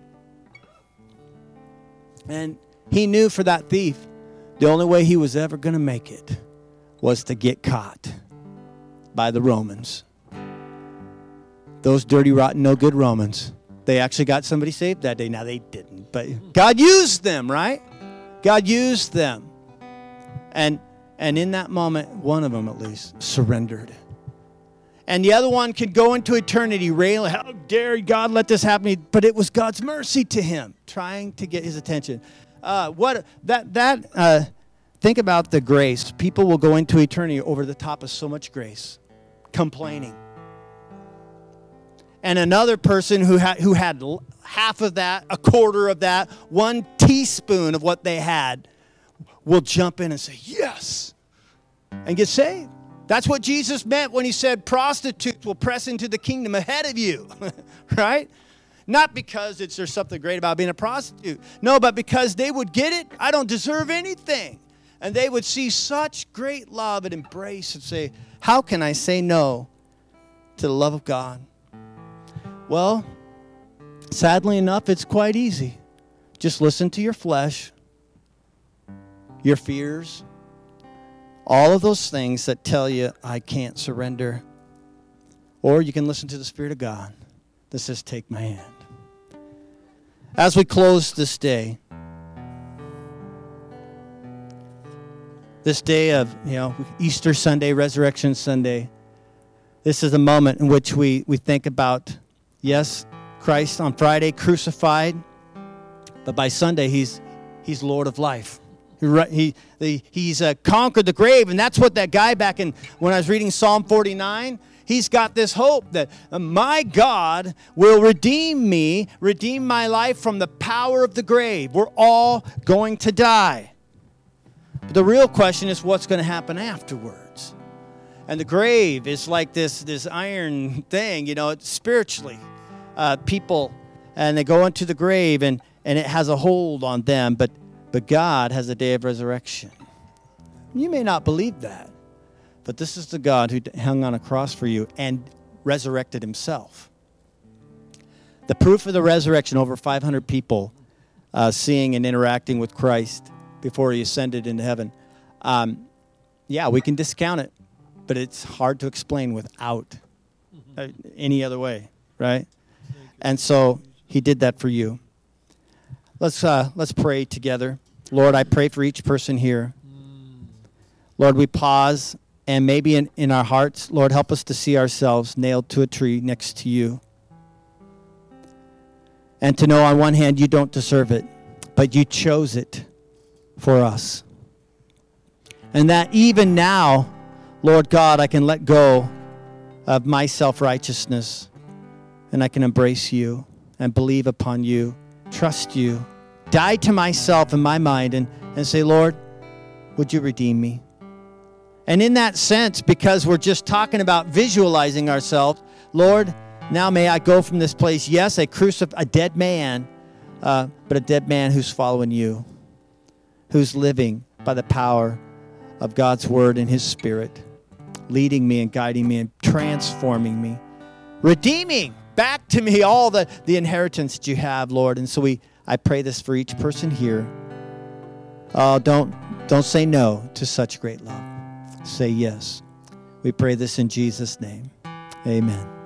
And he knew for that thief, the only way he was ever going to make it was to get caught by the Romans. Those dirty, rotten, no good Romans. They actually got somebody saved that day. Now, they didn't, but God used them, right? God used them. And and in that moment, one of them at least surrendered. And the other one could go into eternity railing, how dare God let this happen to me? But it was God's mercy to him, trying to get his attention. Uh, what that that uh, think about the grace. People will go into eternity over the top of so much grace, complaining. And another person who had who had half of that, a quarter of that, one teaspoon of what they had, will jump in and say yes, and get saved. That's what Jesus meant when he said prostitutes will press into the kingdom ahead of you, right? Not because it's there's something great about being a prostitute. No, but because they would get it. I don't deserve anything. And they would see such great love and embrace and say, how can I say no to the love of God? Well, sadly enough, it's quite easy. Just listen to your flesh, your fears, all of those things that tell you, I can't surrender. Or you can listen to the Spirit of God that says, take my hand. As we close this day, this day of, you know, Easter Sunday, Resurrection Sunday, this is a moment in which we, we think about, yes, Christ on Friday crucified, but by Sunday, he's he's Lord of life. He, he, he's uh, conquered the grave, and that's what that guy back in, when I was reading Psalm forty-nine, he's got this hope that my God will redeem me, redeem my life from the power of the grave. We're all going to die. But the real question is what's going to happen afterwards. And the grave is like this, this iron thing, you know, it's spiritually. Uh, people, and they go into the grave, and, and it has a hold on them, but But God has a day of resurrection. You may not believe that, but this is the God who hung on a cross for you and resurrected himself. The proof of the resurrection, over five hundred people uh, seeing and interacting with Christ before he ascended into heaven. Um, yeah, we can discount it, but it's hard to explain without uh, any other way, right? And so he did that for you. Let's uh, let's pray together. Lord, I pray for each person here. Lord, we pause, and maybe in, in our hearts, Lord, help us to see ourselves nailed to a tree next to you. And to know on one hand you don't deserve it, but you chose it. for us. And that even now, Lord God, I can let go of my self-righteousness and I can embrace you and believe upon you, trust you, die to myself and my mind and, and say, Lord, would you redeem me? And in that sense, because we're just talking about visualizing ourselves, Lord, now may I go from this place, yes, a crucif- a dead man, uh, but a dead man who's following you, who's living by the power of God's word and his spirit, leading me and guiding me and transforming me, redeeming back to me all the, the inheritance that you have, Lord. And so we, I pray this for each person here. Oh, don't, don't say no to such great love. Say yes. We pray this in Jesus' name. Amen.